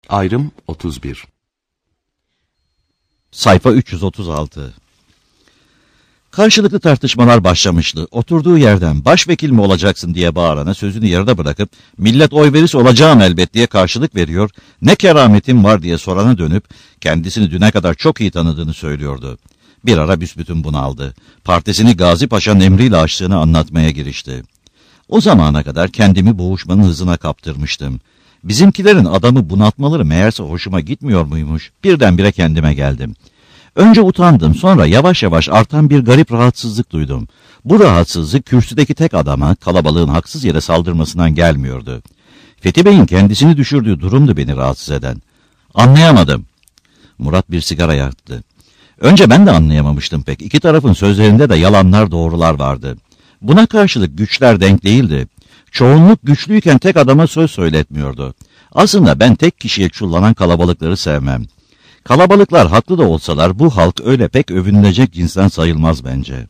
Ayrım 31. Sayfa 336. Karşılıklı tartışmalar başlamıştı. Oturduğu yerden başvekil mi olacaksın diye bağırana sözünü yarıda bırakıp millet oy verirse olacağım elbet diye karşılık veriyor, ne kerametim var diye sorana dönüp kendisini düne kadar çok iyi tanıdığını söylüyordu. Bir ara büsbütün bunaldı. Partisini Gazi Paşa'nın emriyle açtığını anlatmaya girişti. O zamana kadar kendimi boğuşmanın hızına kaptırmıştım. Bizimkilerin adamı bunaltmaları meğerse hoşuma gitmiyor muymuş? Birdenbire kendime geldim. Önce utandım, sonra yavaş yavaş artan bir garip rahatsızlık duydum. Bu rahatsızlık kürsüdeki tek adama, kalabalığın haksız yere saldırmasından gelmiyordu. Fethi Bey'in kendisini düşürdüğü durumdu beni rahatsız eden. Anlayamadım. Murat bir sigara yaktı. Önce ben de anlayamamıştım pek. İki tarafın sözlerinde de yalanlar doğrular vardı. Buna karşılık güçler denk değildi. Çoğunluk güçlüyken tek adama söz söyletmiyordu. Aslında ben tek kişiye çullanan kalabalıkları sevmem. Kalabalıklar haklı da olsalar bu halk öyle pek övünülecek cinsten sayılmaz bence.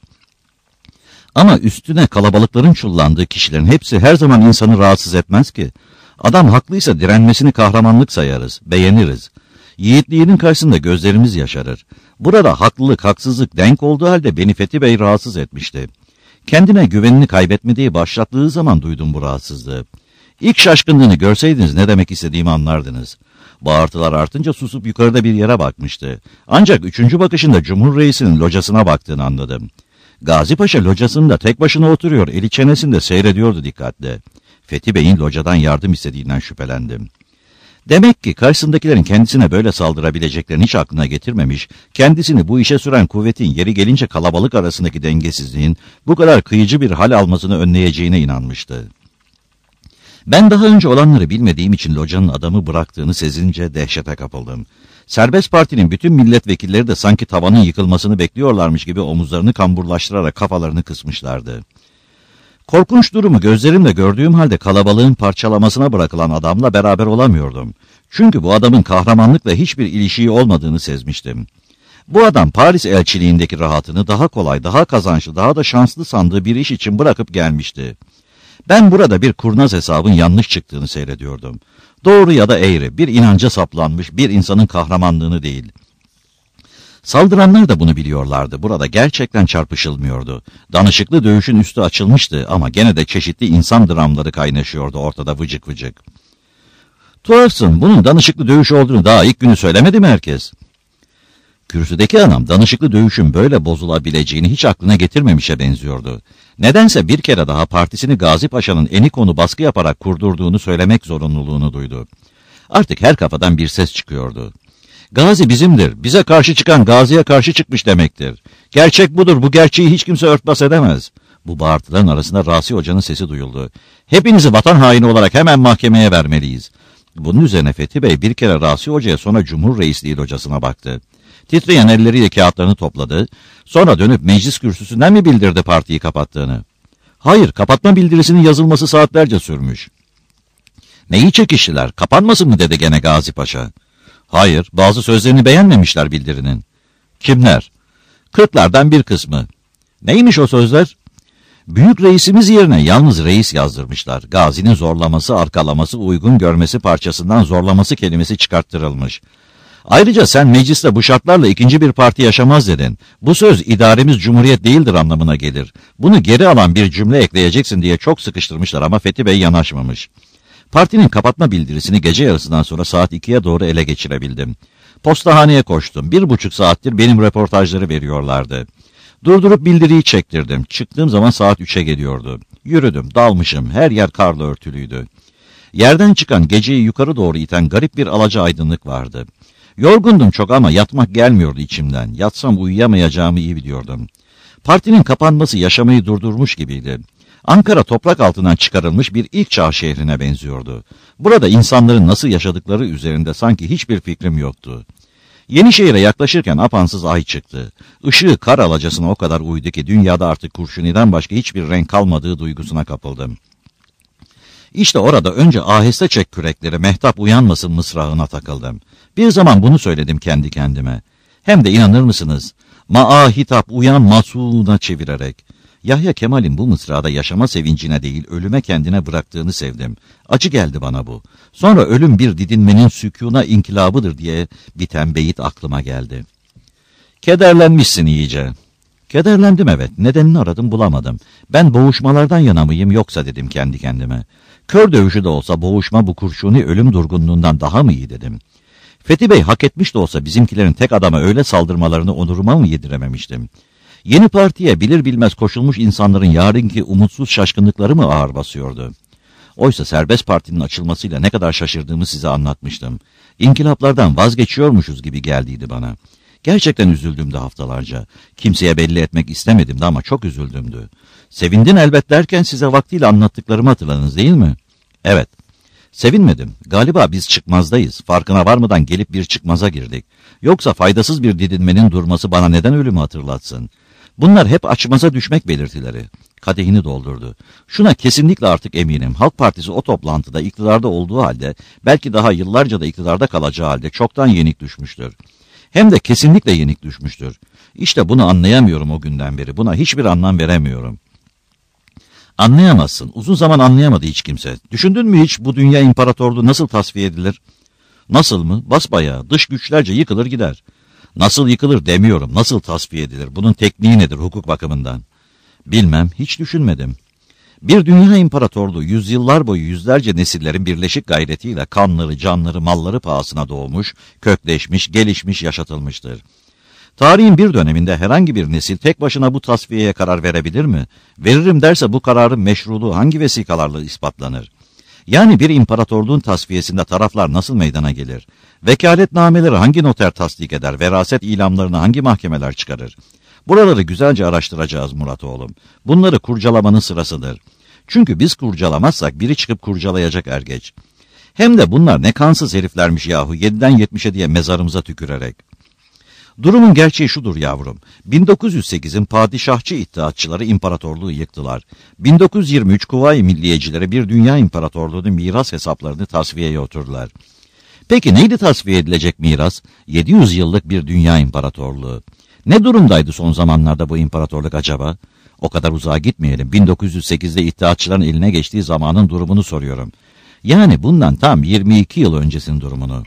Ama üstüne kalabalıkların çullandığı kişilerin hepsi her zaman insanı rahatsız etmez ki. Adam haklıysa direnmesini kahramanlık sayarız, beğeniriz. Yiğitliğinin karşısında gözlerimiz yaşarır. Burada haklılık, haksızlık denk olduğu halde beni Fethi Bey rahatsız etmişti. Kendine güvenini kaybetmediği başlattığı zaman duydum bu rahatsızlığı. İlk şaşkınlığını görseydiniz ne demek istediğimi anlardınız. Bağırtılar artınca susup yukarıda bir yere bakmıştı. Ancak üçüncü bakışında Cumhur Reisi'nin locasına baktığını anladım. Gazi Paşa locasında tek başına oturuyor, eli çenesinde seyrediyordu dikkatle. Fethi Bey'in locadan yardım istediğinden şüphelendim. Demek ki karşısındakilerin kendisine böyle saldırabileceklerini hiç aklına getirmemiş, kendisini bu işe süren kuvvetin yeri gelince kalabalık arasındaki dengesizliğin bu kadar kıyıcı bir hal almasını önleyeceğine inanmıştı. Ben daha önce olanları bilmediğim için locanın adamı bıraktığını sezince dehşete kapıldım. Serbest Parti'nin bütün milletvekilleri de sanki tavanın yıkılmasını bekliyorlarmış gibi omuzlarını kamburlaştırarak kafalarını kısmışlardı. Korkunç durumu gözlerimle gördüğüm halde kalabalığın parçalamasına bırakılan adamla beraber olamıyordum. Çünkü bu adamın kahramanlıkla hiçbir ilişiği olmadığını sezmiştim. Bu adam Paris elçiliğindeki rahatını daha kolay, daha kazançlı, daha da şanslı sandığı bir iş için bırakıp gelmişti. Ben burada bir kurnaz hesabın yanlış çıktığını seyrediyordum. Doğru ya da eğri, bir inanca saplanmış bir insanın kahramanlığını değil. Saldıranlar da bunu biliyorlardı. Burada gerçekten çarpışılmıyordu. Danışıklı dövüşün üstü açılmıştı ama gene de çeşitli insan dramları kaynaşıyordu ortada vıcık vıcık. Tuhafsın, bunun danışıklı dövüş olduğunu daha ilk günü söylemedi mi herkes? Kürsüdeki adam danışıklı dövüşün böyle bozulabileceğini hiç aklına getirmemişe benziyordu. Nedense bir kere daha partisini Gazi Paşa'nın Enikon'u baskı yaparak kurdurduğunu söylemek zorunluluğunu duydu. Artık her kafadan bir ses çıkıyordu. Gazi bizimdir, bize karşı çıkan Gazi'ye karşı çıkmış demektir. Gerçek budur, bu gerçeği hiç kimse örtbas edemez. Bu bağırtıların arasında Rasi Hoca'nın sesi duyuldu. Hepinizi vatan haini olarak hemen mahkemeye vermeliyiz. Bunun üzerine Fethi Bey bir kere Rasi Hoca'ya sonra Cumhur Reisliği locasına baktı. Titreyen elleriyle kağıtlarını topladı. Sonra dönüp meclis kürsüsünden mi bildirdi partiyi kapattığını? Hayır, kapatma bildirisinin yazılması saatlerce sürmüş. Neyi çekiştiler? Kapanmasın mı dedi gene Gazi Paşa. Hayır, bazı sözlerini beğenmemişler bildirinin. Kimler? Kırklardan bir kısmı. Neymiş o sözler? Büyük reisimiz yerine yalnız reis yazdırmışlar. Gazi'nin zorlaması, arkalaması, uygun görmesi parçasından zorlaması kelimesi çıkarttırılmış. Ayrıca sen mecliste bu şartlarla ikinci bir parti yaşamaz dedin. Bu söz idaremiz cumhuriyet değildir anlamına gelir. Bunu geri alan bir cümle ekleyeceksin diye çok sıkıştırmışlar ama Fethi Bey yanaşmamış. Partinin kapatma bildirisini gece yarısından sonra saat 2'ye doğru ele geçirebildim. Postahaneye koştum. 1,5 saattir benim röportajları veriyorlardı. Durdurup bildiriyi çektirdim. Çıktığım zaman saat 3'e geliyordu. Yürüdüm, dalmışım. Her yer karla örtülüydü. Yerden çıkan geceyi yukarı doğru iten garip bir alaca aydınlık vardı. Yorgundum çok ama yatmak gelmiyordu içimden. Yatsam uyuyamayacağımı iyi biliyordum. Partinin kapanması yaşamayı durdurmuş gibiydi. Ankara toprak altından çıkarılmış bir ilk çağ şehrine benziyordu. Burada insanların nasıl yaşadıkları üzerinde sanki hiçbir fikrim yoktu. Yenişehir'e yaklaşırken apansız ay çıktı. Işığı kar alacasına o kadar uydu ki dünyada artık kurşuniden başka hiçbir renk kalmadığı duygusuna kapıldım. İşte orada önce aheste çek kürekleri mehtap uyanmasın mısrağına takıldım. Bir zaman bunu söyledim kendi kendime. Hem de inanır mısınız? Ma'a hitap uyan masuna çevirerek. Yahya Kemal'in bu mısrada yaşama sevincine değil ölüme kendine bıraktığını sevdim. Acı geldi bana bu. Sonra ölüm bir didinmenin sükûna inkılabıdır diye biten beyit aklıma geldi. Kederlenmişsin iyice. Kederlendim evet. Nedenini aradım bulamadım. Ben boğuşmalardan yana mıyım yoksa dedim kendi kendime. Kör dövüşü de olsa boğuşma bu kurşuni ölüm durgunluğundan daha mı iyi dedim. Fethi Bey hak etmiş de olsa bizimkilerin tek adama öyle saldırmalarını onuruma mı yedirememiştim? Yeni partiye bilir bilmez koşulmuş insanların yarınki umutsuz şaşkınlıkları mı ağır basıyordu? Oysa serbest partinin açılmasıyla ne kadar şaşırdığımı size anlatmıştım. İnkılaplardan vazgeçiyormuşuz gibi geldiydi bana. Gerçekten üzüldüm de haftalarca. Kimseye belli etmek istemedim de ama çok üzüldümdü. Sevindin elbet derken size vaktiyle anlattıklarımı hatırladınız değil mi? Evet. Sevinmedim. Galiba biz çıkmazdayız. Farkına varmadan gelip bir çıkmaza girdik. Yoksa faydasız bir didinmenin durması bana neden ölümü hatırlatsın? Bunlar hep açmaza düşmek belirtileri. Kadehini doldurdu. Şuna kesinlikle artık eminim. Halk Partisi o toplantıda iktidarda olduğu halde, belki daha yıllarca da iktidarda kalacağı halde çoktan yenik düşmüştür. Hem de kesinlikle yenik düşmüştür. İşte bunu anlayamıyorum o günden beri. Buna hiçbir anlam veremiyorum. Anlayamazsın. Uzun zaman anlayamadı hiç kimse. Düşündün mü hiç bu dünya imparatorluğu nasıl tasfiye edilir? Nasıl mı? Basbayağı. Dış güçlerce yıkılır gider. Nasıl yıkılır demiyorum. Nasıl tasfiye edilir? Bunun tekniği nedir hukuk bakımından? Bilmem. Hiç düşünmedim. Bir dünya imparatorluğu yüzyıllar boyu yüzlerce nesillerin birleşik gayretiyle kanları, canları, malları pahasına doğmuş, kökleşmiş, gelişmiş, yaşatılmıştır. Tarihin bir döneminde herhangi bir nesil tek başına bu tasfiyeye karar verebilir mi? Veririm derse bu kararın meşruluğu hangi vesikalarla ispatlanır? Yani bir imparatorluğun tasfiyesinde taraflar nasıl meydana gelir? Vekaletnameleri hangi noter tasdik eder? Veraset ilamlarını hangi mahkemeler çıkarır? Buraları güzelce araştıracağız Murat oğlum. Bunları kurcalamanın sırasıdır. Çünkü biz kurcalamazsak biri çıkıp kurcalayacak er geç. Hem de bunlar ne kansız heriflermiş yahu 7'den 70'e diye mezarımıza tükürerek. Durumun gerçeği şudur yavrum. 1908'in padişahçı iddiatçıları imparatorluğu yıktılar. 1923 Kuvayi Milliyecileri bir dünya imparatorluğunun miras hesaplarını tasfiyeye oturdular. Peki neydi tasfiye edilecek miras? 700 yıllık bir dünya imparatorluğu. Ne durumdaydı son zamanlarda bu imparatorluk acaba? O kadar uzağa gitmeyelim. 1908'de iddiatçıların eline geçtiği zamanın durumunu soruyorum. Yani bundan tam 22 yıl öncesinin durumunu.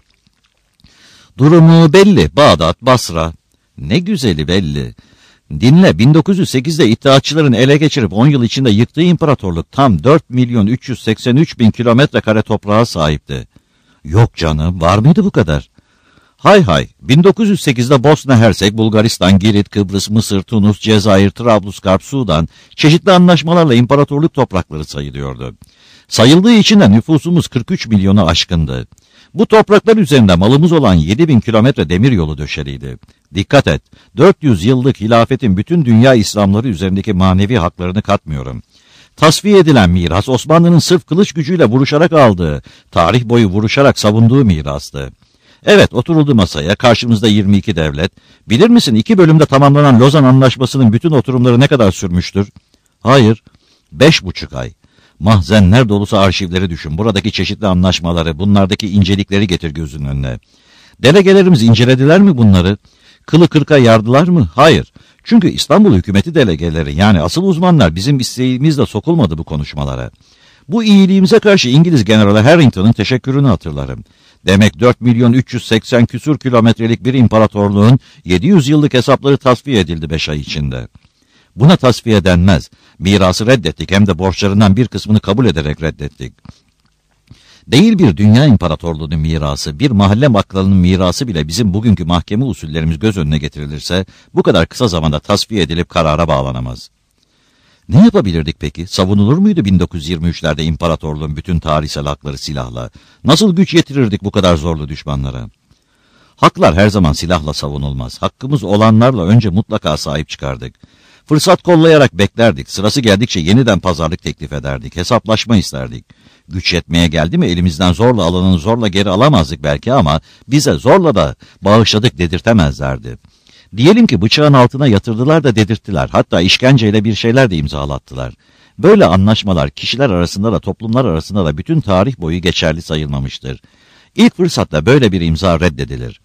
Durumu belli. Bağdat, Basra. Ne güzeli belli. Dinle 1908'de iddiatçıların ele geçirip 10 yıl içinde yıktığı imparatorluk tam 4.383.000 kilometre kare toprağa sahipti. Yok canım, var mıydı bu kadar? Hay hay, 1908'de Bosna Hersek, Bulgaristan, Girit, Kıbrıs, Mısır, Tunus, Cezayir, Trablusgarp, Sudan çeşitli anlaşmalarla imparatorluk toprakları sayılıyordu. Sayıldığı için de nüfusumuz 43 milyonu aşkındı. Bu topraklar üzerinde malımız olan 7.000 kilometre demiryolu döşeliydi. Dikkat et, 400 yıllık hilafetin bütün dünya İslamları üzerindeki manevi haklarını katmıyorum. Tasfiye edilen miras Osmanlı'nın sırf kılıç gücüyle vuruşarak aldığı, tarih boyu vuruşarak savunduğu mirastı. Evet, oturuldu masaya, karşımızda 22 devlet. Bilir misin 2 bölümde tamamlanan Lozan Anlaşması'nın bütün oturumları ne kadar sürmüştür? Hayır, 5,5 ay. Mahzenler dolusu arşivleri düşün, buradaki çeşitli anlaşmaları, bunlardaki incelikleri getir gözünün önüne. Delegelerimiz incelediler mi bunları? Kılı kırka yardılar mı? Hayır. Çünkü İstanbul hükümeti delegeleri yani asıl uzmanlar bizim isteğimizle sokulmadı bu konuşmalara. Bu iyiliğimize karşı İngiliz Generali Harrington'ın teşekkürünü hatırlarım. Demek 4.380.000 küsur kilometrelik bir imparatorluğun 700 yıllık hesapları tasfiye edildi 5 ay içinde. Buna tasfiye denmez. Mirası reddettik hem de borçlarından bir kısmını kabul ederek reddettik. Değil bir dünya imparatorluğunun mirası, bir mahalle bakkalının mirası bile bizim bugünkü mahkeme usullerimiz göz önüne getirilirse bu kadar kısa zamanda tasfiye edilip karara bağlanamaz. Ne yapabilirdik peki? Savunulur muydu 1923'lerde imparatorluğun bütün tarihsel hakları silahla? Nasıl güç yetirirdik bu kadar zorlu düşmanlara? Haklar her zaman silahla savunulmaz. Hakkımız olanlarla önce mutlaka sahip çıkardık. Fırsat kollayarak beklerdik. Sırası geldikçe yeniden pazarlık teklif ederdik. Hesaplaşma isterdik. Güç yetmeye geldi mi elimizden zorla alanını zorla geri alamazdık belki ama bize zorla da bağışladık dedirtemezlerdi. Diyelim ki bıçağın altına yatırdılar da dedirttiler. Hatta işkenceyle bir şeyler de imzalattılar. Böyle anlaşmalar kişiler arasında da toplumlar arasında da bütün tarih boyu geçerli sayılmamıştır. İlk fırsatta böyle bir imza reddedilir.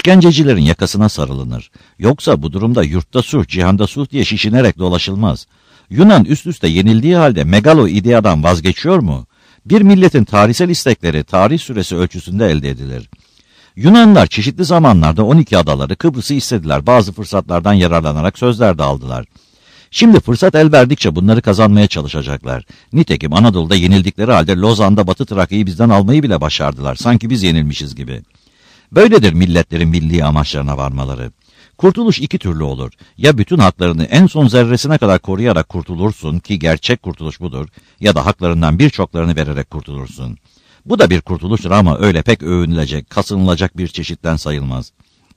İşkencecilerin yakasına sarılınır. Yoksa bu durumda yurtta sulh, cihanda sulh diye şişinerek dolaşılmaz. Yunan üst üste yenildiği halde megalo ideadan vazgeçiyor mu? Bir milletin tarihsel istekleri tarih süresi ölçüsünde elde edilir. Yunanlar çeşitli zamanlarda 12 adaları Kıbrıs'ı istediler. Bazı fırsatlardan yararlanarak sözler de aldılar. Şimdi fırsat el verdikçe bunları kazanmaya çalışacaklar. Nitekim Anadolu'da yenildikleri halde Lozan'da Batı Trakya'yı bizden almayı bile başardılar. Sanki biz yenilmişiz gibi. Böyledir milletlerin milli amaçlarına varmaları. Kurtuluş iki türlü olur. Ya bütün haklarını en son zerresine kadar koruyarak kurtulursun ki gerçek kurtuluş budur, ya da haklarından birçoklarını vererek kurtulursun. Bu da bir kurtuluştur ama öyle pek övünülecek, kasınılacak bir çeşitten sayılmaz.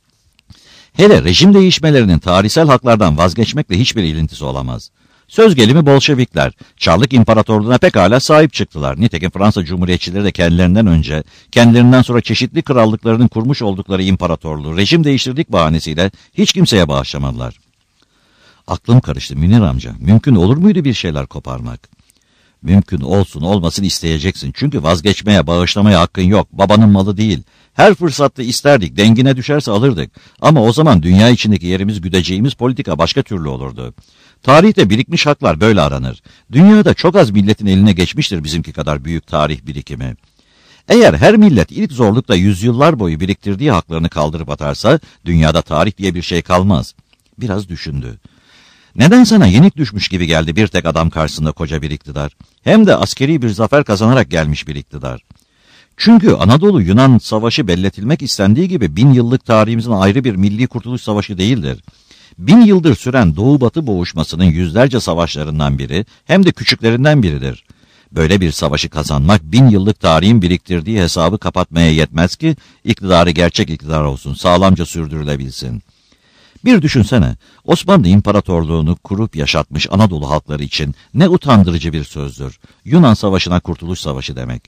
Hele rejim değişmelerinin tarihsel haklardan vazgeçmekle hiçbir ilintisi olamaz. Söz gelimi Bolşevikler, Çarlık İmparatorluğu'na pekala sahip çıktılar. Nitekim Fransa Cumhuriyetçileri de kendilerinden önce, kendilerinden sonra çeşitli krallıklarının kurmuş oldukları imparatorluğu rejim değiştirdik bahanesiyle hiç kimseye bağışlamadılar. Aklım karıştı Münir amca. Mümkün olur muydu bir şeyler koparmak? Mümkün olsun olmasın isteyeceksin. Çünkü vazgeçmeye, bağışlamaya hakkın yok. Babanın malı değil. Her fırsatta isterdik. Dengine düşerse alırdık. Ama o zaman dünya içindeki yerimiz, güdeceğimiz politika başka türlü olurdu. Tarihte birikmiş haklar böyle aranır. Dünyada çok az milletin eline geçmiştir bizimki kadar büyük tarih birikimi. Eğer her millet ilk zorlukta yüzyıllar boyu biriktirdiği haklarını kaldırıp atarsa, dünyada tarih diye bir şey kalmaz. Biraz düşündü. Neden sana yenik düşmüş gibi geldi bir tek adam karşısında koca bir iktidar? Hem de askeri bir zafer kazanarak gelmiş bir iktidar. Çünkü Anadolu-Yunan savaşı belletilmek istendiği gibi 1000 yıllık tarihimizin ayrı bir milli kurtuluş savaşı değildir. 1000 yıldır süren Doğu-Batı boğuşmasının yüzlerce savaşlarından biri, hem de küçüklerinden biridir. Böyle bir savaşı kazanmak 1000 yıllık tarihin biriktirdiği hesabı kapatmaya yetmez ki iktidarı gerçek iktidar olsun, sağlamca sürdürülebilsin. Bir düşünsene, Osmanlı İmparatorluğunu kurup yaşatmış Anadolu halkları için ne utandırıcı bir sözdür. Yunan Savaşı'na Kurtuluş Savaşı demek.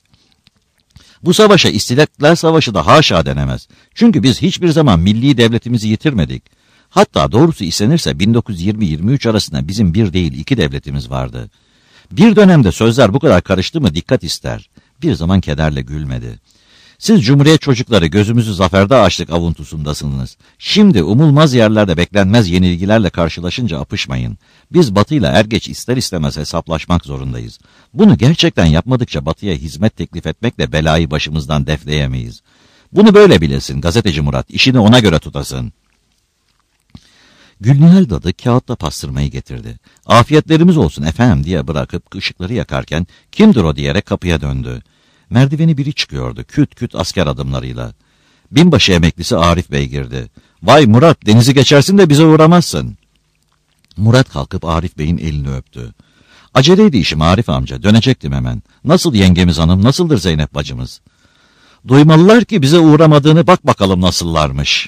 Bu savaşa İstiklal Savaşı da haşa denemez. Çünkü biz hiçbir zaman milli devletimizi yitirmedik. Hatta doğrusu istenirse 1920-23 arasında bizim bir değil iki devletimiz vardı. Bir dönemde sözler bu kadar karıştı mı dikkat ister. Bir zaman kederle gülmedi. Siz Cumhuriyet çocukları gözümüzü zaferde açtık avuntusundasınız. Şimdi umulmaz yerlerde beklenmez yenilgilerle karşılaşınca apışmayın. Biz Batı'yla er geç ister istemez hesaplaşmak zorundayız. Bunu gerçekten yapmadıkça Batı'ya hizmet teklif etmekle belayı başımızdan defleyemeyiz. Bunu böyle bilesin gazeteci Murat, işini ona göre tutasın. Gülnihal dadı kağıtta pastırmayı getirdi. Afiyetlerimiz olsun efendim diye bırakıp ışıkları yakarken kimdir o diyerek kapıya döndü. Merdiveni biri çıkıyordu küt küt asker adımlarıyla. Binbaşı emeklisi Arif Bey girdi. Vay Murat denizi geçersin de bize uğramazsın. Murat kalkıp Arif Bey'in elini öptü. Aceleydi işim Arif amca dönecektim hemen. Nasıl yengemiz hanım nasıldır Zeynep bacımız? Duymalılar ki bize uğramadığını bak bakalım nasıllarmış.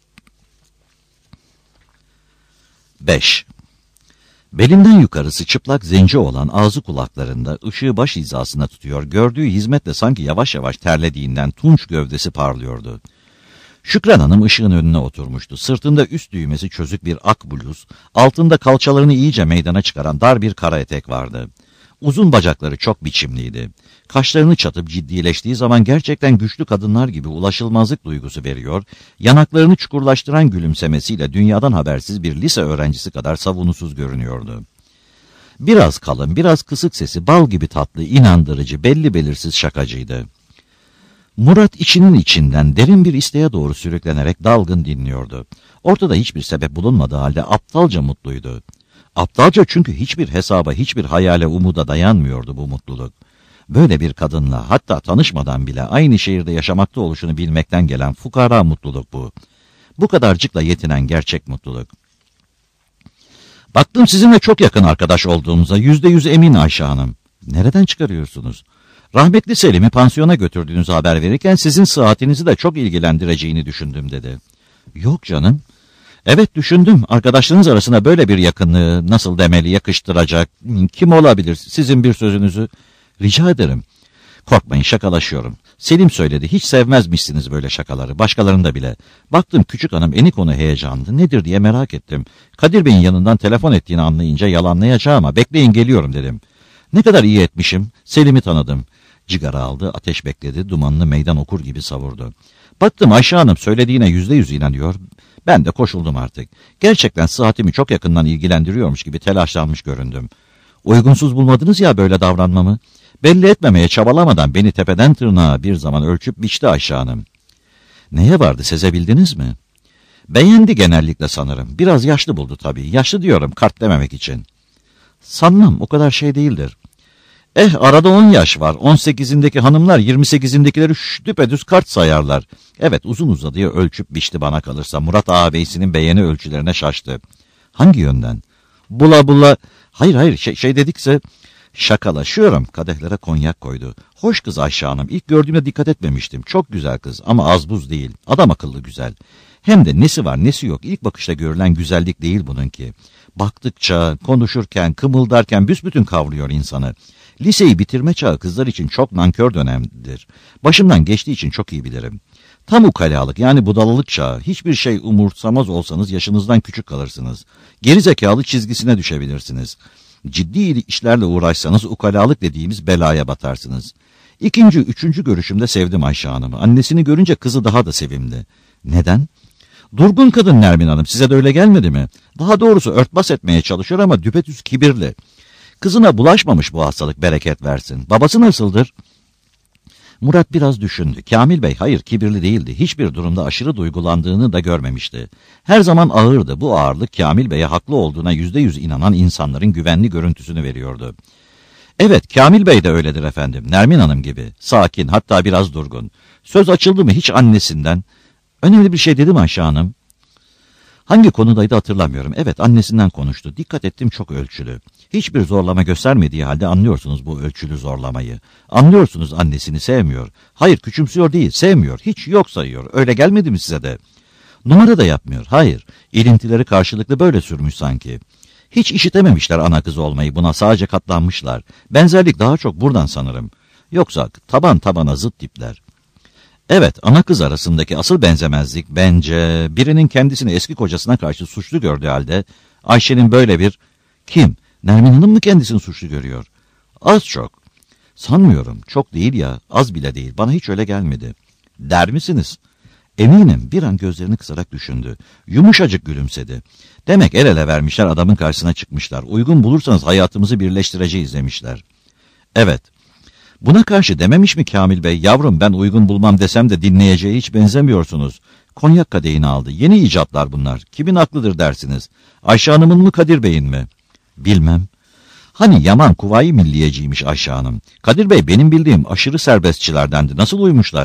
5. Belinden yukarısı çıplak zenci olan ağzı kulaklarında ışığı baş hizasında tutuyor, gördüğü hizmetle sanki yavaş yavaş terlediğinden tunç gövdesi parlıyordu. Şükran Hanım ışığın önüne oturmuştu. Sırtında üst düğmesi çözük bir ak bluz, altında kalçalarını iyice meydana çıkaran dar bir kara etek vardı. Uzun bacakları çok biçimliydi. Kaşlarını çatıp ciddileştiği zaman gerçekten güçlü kadınlar gibi ulaşılmazlık duygusu veriyor, yanaklarını çukurlaştıran gülümsemesiyle dünyadan habersiz bir lise öğrencisi kadar savunusuz görünüyordu. Biraz kalın, biraz kısık sesi bal gibi tatlı, inandırıcı, belli belirsiz şakacıydı. Murat içinin içinden derin bir isteğe doğru sürüklenerek dalgın dinliyordu. Ortada hiçbir sebep bulunmadığı halde aptalca mutluydu. Aptalca çünkü hiçbir hesaba, hiçbir hayale, umuda dayanmıyordu bu mutluluk. Böyle bir kadınla hatta tanışmadan bile aynı şehirde yaşamakta oluşunu bilmekten gelen fukara mutluluk bu. Bu kadarcıkla yetinen gerçek mutluluk. Baktım sizinle çok yakın arkadaş olduğunuza %100 emin Ayşe Hanım. Nereden çıkarıyorsunuz? Rahmetli Selim'i pansiyona götürdüğünüzü haber verirken sizin sıhhatinizi de çok ilgilendireceğini düşündüm dedi. Yok canım. Evet düşündüm. Arkadaşlarınız arasında böyle bir yakınlığı nasıl demeli yakıştıracak kim olabilir sizin bir sözünüzü? Rica ederim. Korkmayın şakalaşıyorum. Selim söyledi hiç sevmezmişsiniz böyle şakaları başkalarında bile. Baktım küçük hanım enikonu heyecanlı nedir diye merak ettim. Kadir Bey'in yanından telefon ettiğini anlayınca yalanlayacağım ama bekleyin geliyorum dedim. Ne kadar iyi etmişim. Selim'i tanıdım. Cigara aldı ateş bekledi dumanlı meydan okur gibi savurdu. Baktım Ayşe Hanım söylediğine %100 inanıyor. Ben de koşuldum artık. Gerçekten sıhhatimi çok yakından ilgilendiriyormuş gibi telaşlanmış göründüm. Uygunsuz bulmadınız ya böyle davranmamı. Belli etmemeye çabalamadan beni tepeden tırnağa bir zaman ölçüp biçti Ayşe Hanım. Neye vardı sezebildiniz mi? Beğendi genellikle sanırım. Biraz yaşlı buldu tabii. Yaşlı diyorum kart dememek için. Sanmam o kadar şey değildir. Arada 10 yaş var. 18'indeki hanımlar 28'indekileri düpedüz kart sayarlar. Evet uzun uzadıya ölçüp biçti bana kalırsa. Murat ağabeyisinin beğeni ölçülerine şaştı. Hangi yönden? Bula bula. Hayır şey dedikse... Şakalaşıyorum. Kadehlere konyak koydu. Hoş kız Ayşe Hanım. İlk gördüğümde dikkat etmemiştim. Çok güzel kız ama az buz değil. Adam akıllı güzel. Hem de nesi var nesi yok. İlk bakışta görülen güzellik değil bununki. Baktıkça, konuşurken, kımıldarken büsbütün kavruyor insanı. Liseyi bitirme çağı kızlar için çok nankör dönemdir. Başımdan geçtiği için çok iyi bilirim. Tam ukalalık yani budalalık çağı. Hiçbir şey umursamaz olsanız yaşınızdan küçük kalırsınız. Gerizekalı çizgisine düşebilirsiniz. Ciddi işlerle uğraşsanız ukalalık dediğimiz belaya batarsınız. İkinci, üçüncü görüşümde sevdim Ayşe Hanım'ı. Annesini görünce kızı daha da sevimli. Neden? Durgun kadın Nermin Hanım, size de öyle gelmedi mi? Daha doğrusu örtbas etmeye çalışıyor ama düpedüz kibirli. Kızına bulaşmamış bu hastalık, bereket versin. Babası nasıldır? Murat biraz düşündü. Kamil Bey hayır kibirli değildi. Hiçbir durumda aşırı duygulandığını da görmemişti. Her zaman ağırdı. Bu ağırlık Kamil Bey'e haklı olduğuna %100 inanan insanların güvenli görüntüsünü veriyordu. Evet Kamil Bey de öyledir efendim. Nermin Hanım gibi. Sakin hatta biraz durgun. Söz açıldı mı hiç annesinden. Önemli bir şey dedi mi Ayşe Hanım? Hangi konudaydı hatırlamıyorum. Evet annesinden konuştu. Dikkat ettim çok ölçülü. Hiçbir zorlama göstermediği halde anlıyorsunuz bu ölçülü zorlamayı. Anlıyorsunuz annesini sevmiyor. Hayır küçümsüyor değil sevmiyor. Hiç yok sayıyor. Öyle gelmedi mi size de? Numara da yapmıyor. Hayır. İlintileri karşılıklı böyle sürmüş sanki. Hiç işitememişler ana kız olmayı buna sadece katlanmışlar. Benzerlik daha çok buradan sanırım. Yoksa taban tabana zıt tipler. Evet, ana kız arasındaki asıl benzemezlik bence birinin kendisini eski kocasına karşı suçlu gördüğü halde Ayşe'nin böyle bir kim? Nermin Hanım mı kendisini suçlu görüyor? Az çok. Sanmıyorum. Çok değil ya. Az bile değil. Bana hiç öyle gelmedi. Der misiniz? Eminim. Bir an gözlerini kısarak düşündü. Yumuşacık gülümsedi. Demek el ele vermişler adamın karşısına çıkmışlar. Uygun bulursanız hayatımızı birleştireceğiz demişler. Evet. Buna karşı dememiş mi Kamil Bey? Yavrum ben uygun bulmam desem de dinleyeceği hiç benzemiyorsunuz. Konyak kadehini aldı. Yeni icatlar bunlar. Kimin aklıdır dersiniz? Ayşe Hanım'ın mı Kadir Bey'in mi? Bilmem. Hani Yaman Kuvayi Milliyeciymiş Ayşe Hanım. Kadir Bey benim bildiğim aşırı serbestçilerdendi. Nasıl uymuşlar?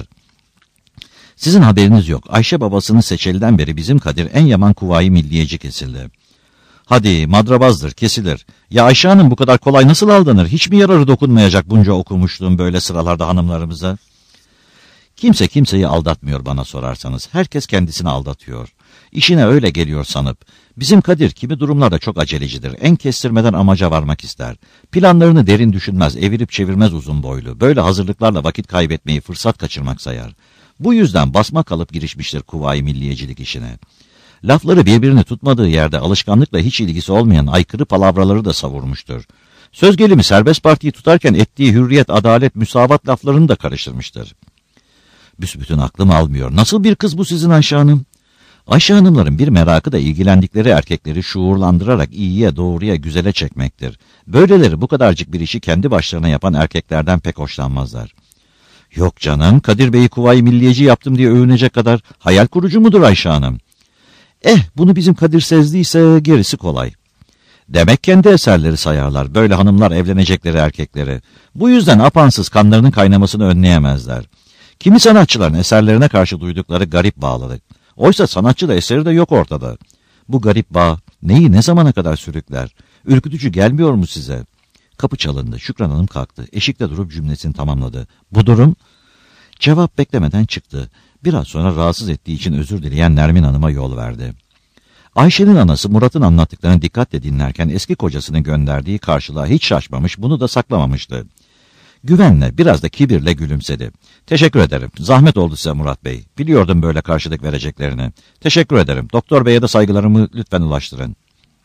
Sizin haberiniz yok. Ayşe babasını seçeliden beri bizim Kadir en yaman Kuvayi Milliyeci kesildi. Hadi madrabazdır kesilir. Ya Ayşe Hanım bu kadar kolay nasıl aldanır? Hiç mi yararı dokunmayacak bunca okumuşluğum böyle sıralarda hanımlarımıza? Kimse kimseyi aldatmıyor bana sorarsanız. Herkes kendisini aldatıyor. İşine öyle geliyor sanıp. Bizim Kadir kimi durumlarda çok acelecidir. En kestirmeden amaca varmak ister. Planlarını derin düşünmez, evirip çevirmez uzun boylu. Böyle hazırlıklarla vakit kaybetmeyi fırsat kaçırmak sayar. Bu yüzden basma kalıp girişmiştir Kuvayi Milliyecilik işine. Lafları birbirini tutmadığı yerde alışkanlıkla hiç ilgisi olmayan aykırı palavraları da savurmuştur. Söz gelimi serbest partiyi tutarken ettiği hürriyet, adalet, müsavat laflarını da karıştırmıştır. Büsbütün aklım almıyor. Nasıl bir kız bu sizin Ayşe Hanım? Ayşe Hanımların bir merakı da ilgilendikleri erkekleri şuurlandırarak iyiye, doğruya, güzele çekmektir. Böyleleri bu kadarcık bir işi kendi başlarına yapan erkeklerden pek hoşlanmazlar. Yok canım, Kadir Bey'i Kuvayi Milliyeci yaptım diye övünecek kadar hayal kurucu mudur Ayşe Hanım? Bunu bizim Kadir sezdiyse gerisi kolay. Demek kendi eserleri sayarlar, böyle hanımlar evlenecekleri erkekleri. Bu yüzden apansız kanlarının kaynamasını önleyemezler. Kimi sanatçıların eserlerine karşı duydukları garip bağlılık. Oysa sanatçı da eseri de yok ortada. Bu garip bağ neyi ne zamana kadar sürükler? Ürkütücü gelmiyor mu size? Kapı çalındı. Şükran Hanım kalktı. Eşikte durup cümlesini tamamladı. Bu durum... Cevap beklemeden çıktı. Biraz sonra rahatsız ettiği için özür dileyen Nermin Hanım'a yol verdi. Ayşe'nin anası Murat'ın anlattıklarını dikkatle dinlerken eski kocasının gönderdiği karşılığa hiç şaşmamış, bunu da saklamamıştı. Güvenle, biraz da kibirle gülümsedi. Teşekkür ederim. Zahmet oldu size Murat Bey. Biliyordum böyle karşılık vereceklerini. Teşekkür ederim. Doktor Bey'e de saygılarımı lütfen ulaştırın.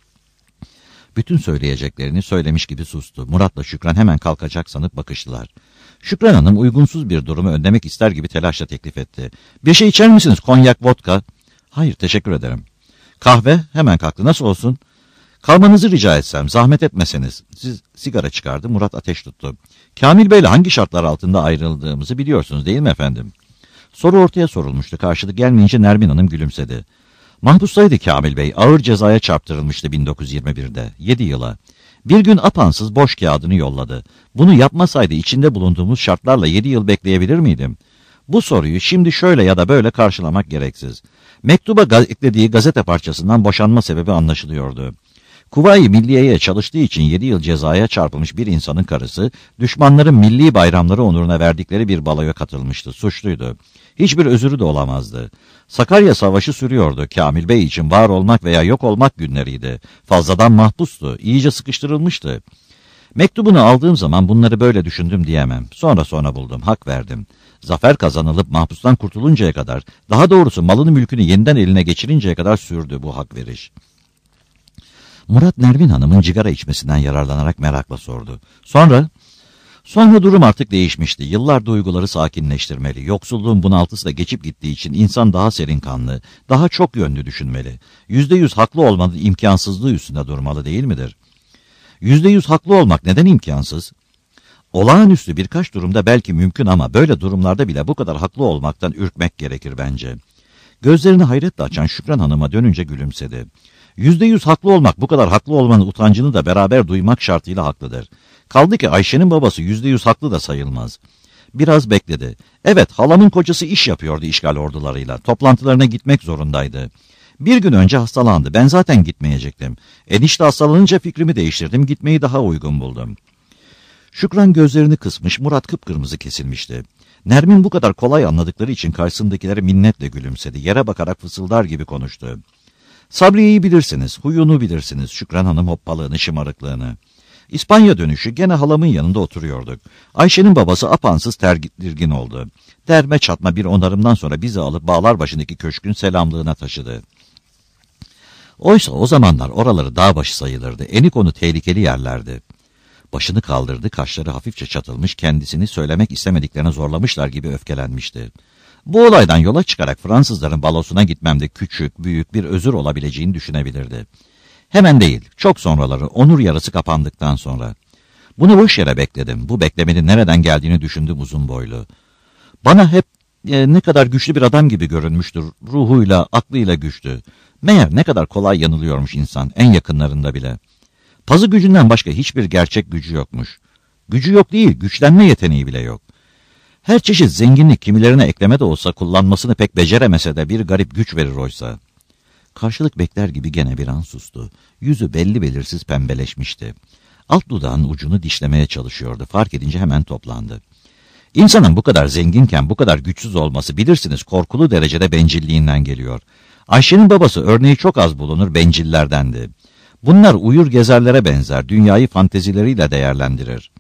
Bütün söyleyeceklerini söylemiş gibi sustu. Murat'la Şükran hemen kalkacak sanıp bakıştılar. Şükran Hanım uygunsuz bir durumu önlemek ister gibi telaşla teklif etti. Bir şey içer misiniz? Konyak, vodka? Hayır, teşekkür ederim. Kahve hemen kalktı. Nasıl olsun? Kalmanızı rica etsem, zahmet etmeseniz. Siz sigara çıkardı, Murat ateş tuttu. Kamil Bey'le hangi şartlar altında ayrıldığımızı biliyorsunuz değil mi efendim? Soru ortaya sorulmuştu. Karşılık gelmeyince Nermin Hanım gülümsedi. Mahpustaydı Kamil Bey. Ağır cezaya çarptırılmıştı 1921'de. 7 yıla. Bir gün apansız boş kağıdını yolladı. Bunu yapmasaydı içinde bulunduğumuz şartlarla 7 yıl bekleyebilir miydim? Bu soruyu şimdi şöyle ya da böyle karşılamak gereksiz. Mektuba eklediği gazete parçasından boşanma sebebi anlaşılıyordu. Kuvayi Milliye'ye çalıştığı için 7 yıl cezaya çarpılmış bir insanın karısı, düşmanların milli bayramları onuruna verdikleri bir baloya katılmıştı, suçluydu. Hiçbir özürü de olamazdı. Sakarya Savaşı sürüyordu. Kamil Bey için var olmak veya yok olmak günleriydi. Fazladan mahpustu, iyice sıkıştırılmıştı. Mektubunu aldığım zaman bunları böyle düşündüm diyemem. Sonra buldum, hak verdim. Zafer kazanılıp mahpustan kurtuluncaya kadar, daha doğrusu malını mülkünü yeniden eline geçirinceye kadar sürdü bu hak veriş. Murat Nermin Hanım'ın cigara içmesinden yararlanarak merakla sordu. Sonra durum artık değişmişti. Yıllar duyguları sakinleştirmeli. Yoksulluğun bunaltısı da geçip gittiği için insan daha serin kanlı, daha çok yönlü düşünmeli. %100 haklı olmanın imkansızlığı üstünde durmalı değil midir? %100 haklı olmak neden imkansız? Olağanüstü birkaç durumda belki mümkün ama böyle durumlarda bile bu kadar haklı olmaktan ürkmek gerekir bence. Gözlerini hayretle açan Şükran Hanım'a dönünce gülümsedi. %100 haklı olmak bu kadar haklı olmanın utancını da beraber duymak şartıyla haklıdır. Kaldı ki Ayşe'nin babası %100 haklı da sayılmaz. Biraz bekledi. Evet, halamın kocası iş yapıyordu işgal ordularıyla. Toplantılarına gitmek zorundaydı. Bir gün önce hastalandı. Ben zaten gitmeyecektim. Enişte hastalanınca fikrimi değiştirdim. Gitmeyi daha uygun buldum. Şükran gözlerini kısmış, Murat kıpkırmızı kesilmişti. Nermin bu kadar kolay anladıkları için karşısındakilere minnetle gülümsedi. Yere bakarak fısıldar gibi konuştu. Sabriye'yi bilirsiniz, huyunu bilirsiniz. Şükran Hanım hoppalığını, şımarıklığını. İspanya dönüşü gene halamın yanında oturuyorduk. Ayşe'nin babası apansız tedirgin oldu. Derme çatma bir onarımdan sonra bizi alıp Bağlarbaşı'ndaki köşkün selamlığına taşıdı. Oysa o zamanlar oraları dağ başı sayılırdı. Enikonu tehlikeli yerlerdi. Başını kaldırdı, kaşları hafifçe çatılmış, kendisini söylemek istemediklerine zorlamışlar gibi öfkelenmişti. Bu olaydan yola çıkarak Fransızların balosuna gitmemde küçük, büyük bir özür olabileceğini düşünebilirdi. Hemen değil, çok sonraları, onur yarısı kapandıktan sonra. Bunu boş yere bekledim. Bu beklemenin nereden geldiğini düşündüm uzun boylu. Bana hep ne kadar güçlü bir adam gibi görünmüştür. Ruhuyla, aklıyla güçlü. Meğer ne kadar kolay yanılıyormuş insan, en yakınlarında bile. Pazı gücünden başka hiçbir gerçek gücü yokmuş. Gücü yok değil, güçlenme yeteneği bile yok. Her çeşit zenginlik kimilerine ekleme de olsa kullanmasını pek beceremese de bir garip güç verir oysa. Karşılık bekler gibi gene bir an sustu. Yüzü belli belirsiz pembeleşmişti. Alt dudağın ucunu dişlemeye çalışıyordu. Fark edince hemen toplandı. İnsanın bu kadar zenginken bu kadar güçsüz olması bilirsiniz korkulu derecede bencilliğinden geliyor. Ayşe'nin babası örneği çok az bulunur bencillerdendi. Bunlar uyur gezerlere benzer, dünyayı fantezileriyle değerlendirir.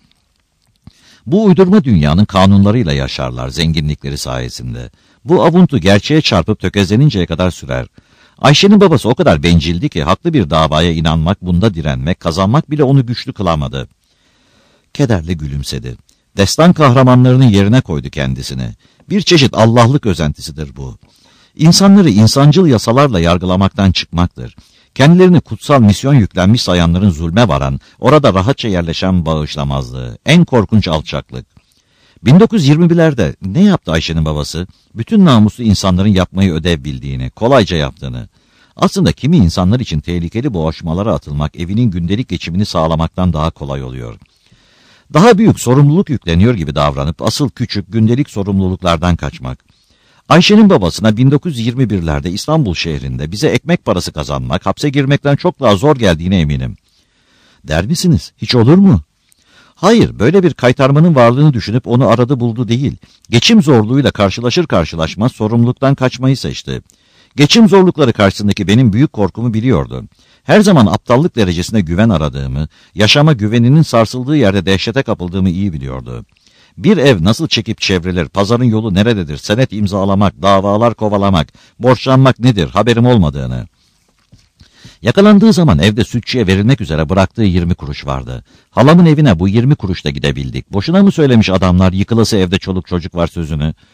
Bu uydurma dünyanın kanunlarıyla yaşarlar zenginlikleri sayesinde. Bu avuntu gerçeğe çarpıp tökezleninceye kadar sürer. Ayşe'nin babası o kadar bencildi ki haklı bir davaya inanmak, bunda direnmek, kazanmak bile onu güçlü kılamadı. Kederle gülümsedi. Destan kahramanlarının yerine koydu kendisini. Bir çeşit Allah'lık özentisidir bu. İnsanları insancıl yasalarla yargılamaktan çıkmaktır. Kendilerini kutsal misyon yüklenmiş sayanların zulme varan, orada rahatça yerleşen bağışlamazlığı, en korkunç alçaklık. 1920'lerde ne yaptı Ayşe'nin babası? Bütün namuslu insanların yapmayı ödev bildiğini, kolayca yaptığını. Aslında kimi insanlar için tehlikeli boğuşmalara atılmak evinin gündelik geçimini sağlamaktan daha kolay oluyor. Daha büyük sorumluluk yükleniyor gibi davranıp asıl küçük gündelik sorumluluklardan kaçmak. Ayşe'nin babasına 1921'lerde İstanbul şehrinde bize ekmek parası kazanmak, hapse girmekten çok daha zor geldiğine eminim. Der misiniz? Hiç olur mu? Hayır, böyle bir kaytarmanın varlığını düşünüp onu aradı buldu değil. Geçim zorluğuyla karşılaşır karşılaşmaz sorumluluktan kaçmayı seçti. Geçim zorlukları karşısındaki benim büyük korkumu biliyordu. Her zaman aptallık derecesinde güven aradığımı, yaşama güveninin sarsıldığı yerde dehşete kapıldığımı iyi biliyordu. Bir ev nasıl çekip çevrilir, pazarın yolu nerededir, senet imzalamak, davalar kovalamak, borçlanmak nedir haberim olmadığını. Yakalandığı zaman evde sütçüye verilmek üzere bıraktığı 20 kuruş vardı. Halamın evine bu 20 kuruşla gidebildik. Boşuna mı söylemiş adamlar yıkılası evde çoluk çocuk var sözünü?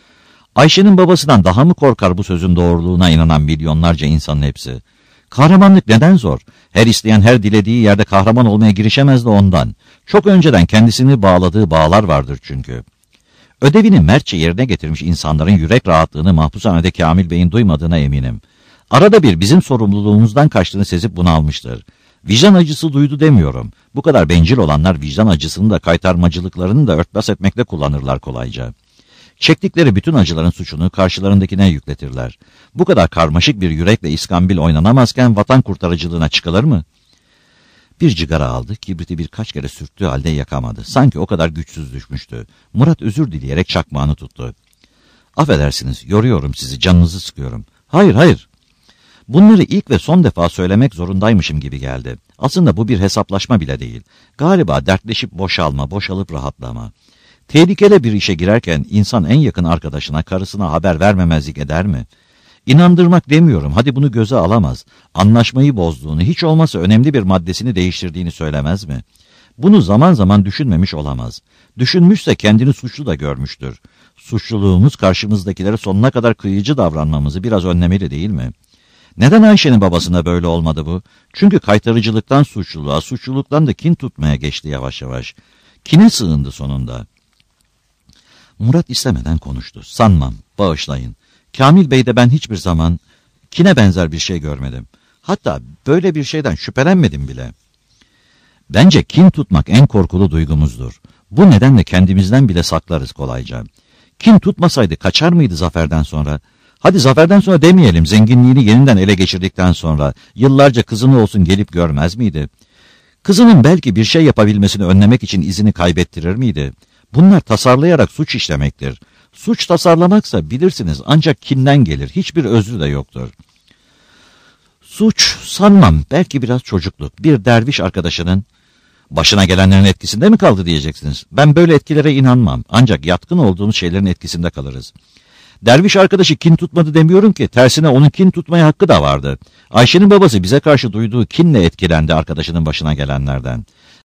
Ayşe'nin babasından daha mı korkar bu sözün doğruluğuna inanan milyonlarca insanın hepsi? Kahramanlık neden zor? Her isteyen her dilediği yerde kahraman olmaya girişemez de ondan. Çok önceden kendisini bağladığı bağlar vardır çünkü. Ödevini mertçe yerine getirmiş insanların yürek rahatlığını mahpushanede Kamil Bey'in duymadığına eminim. Arada bir bizim sorumluluğumuzdan kaçtığını sezip bunu almıştır. Vicdan acısı duydu demiyorum. Bu kadar bencil olanlar vicdan acısını da kaytarmacılıklarını da örtbas etmekle kullanırlar kolayca. Çektikleri bütün acıların suçunu karşılarındakine yükletirler. Bu kadar karmaşık bir yürekle iskambil oynanamazken vatan kurtarıcılığına çıkılır mı? Bir cigara aldı, kibriti birkaç kere sürttüğü halde yakamadı. Sanki o kadar güçsüz düşmüştü. Murat özür dileyerek çakmağını tuttu. Affedersiniz, yoruyorum sizi, canınızı sıkıyorum. Hayır, hayır. Bunları ilk ve son defa söylemek zorundaymışım gibi geldi. Aslında bu bir hesaplaşma bile değil. Galiba dertleşip boşalma, boşalıp rahatlama. Tehlikeli bir işe girerken insan en yakın arkadaşına, karısına haber vermemezlik eder mi? İnandırmak demiyorum, hadi bunu göze alamaz. Anlaşmayı bozduğunu, hiç olmazsa önemli bir maddesini değiştirdiğini söylemez mi? Bunu zaman zaman düşünmemiş olamaz. Düşünmüşse kendini suçlu da görmüştür. Suçluluğumuz karşımızdakilere sonuna kadar kıyıcı davranmamızı biraz önlemeli değil mi? Neden Ayşe'nin babasına böyle olmadı bu? Çünkü kaytarıcılıktan suçluluğa, suçluluktan da kin tutmaya geçti yavaş yavaş. Kine sığındı sonunda. Murat istemeden konuştu. Sanmam, bağışlayın. Kamil Bey'de ben hiçbir zaman kine benzer bir şey görmedim. Hatta böyle bir şeyden şüphelenmedim bile. Bence kin tutmak en korkulu duygumuzdur. Bu nedenle kendimizden bile saklarız kolayca. Kin tutmasaydı kaçar mıydı zaferden sonra? Hadi zaferden sonra demeyelim, zenginliğini yeniden ele geçirdikten sonra yıllarca kızını olsun gelip görmez miydi? Kızının belki bir şey yapabilmesini önlemek için izini kaybettirir miydi? Bunlar tasarlayarak suç işlemektir. Suç tasarlamaksa bilirsiniz ancak kinden gelir, hiçbir özrü de yoktur. Suç sanmam, belki biraz çocukluk, bir derviş arkadaşının başına gelenlerin etkisinde mi kaldı diyeceksiniz. Ben böyle etkilere inanmam, ancak yatkın olduğumuz şeylerin etkisinde kalırız. Derviş arkadaşı kin tutmadı demiyorum ki, tersine onun kin tutmaya hakkı da vardı. Ayşe'nin babası bize karşı duyduğu kinle etkilendi arkadaşının başına gelenlerden.